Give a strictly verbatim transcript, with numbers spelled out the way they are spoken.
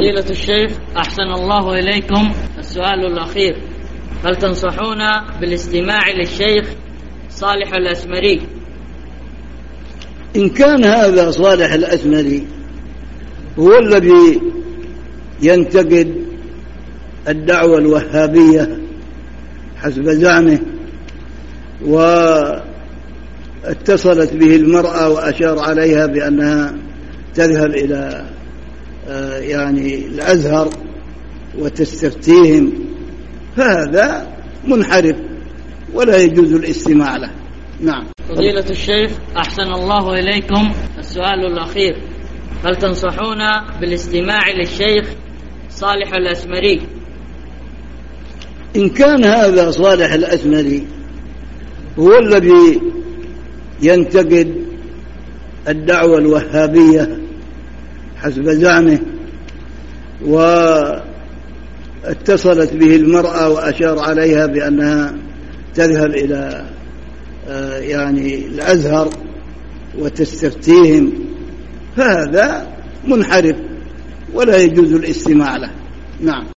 فضيلة الشيخ أحسن الله إليكم، السؤال الأخير: هل تنصحون بالاستماع للشيخ صالح الأسمري؟ إن كان هذا صالح الأسمري هو الذي ينتقد الدعوة الوهابية حسب زعمه، واتصلت به المرأة وأشار عليها بأنها تذهب إلى يعني الأزهر وتستفتيهم، فهذا منحرف ولا يجوز الاستماع له. نعم. فضيلة الشيخ أحسن الله إليكم، السؤال الأخير: هل تنصحون بالاستماع للشيخ صالح الأسمري؟ إن كان هذا صالح الأسمري هو الذي ينتقد الدعوة الوهابية حسب زعمه، واتصلت به المرأة وأشار عليها بأنها تذهب إلى يعني الأزهر وتستفتيهم، فهذا منحرف ولا يجوز الاستماع له. نعم.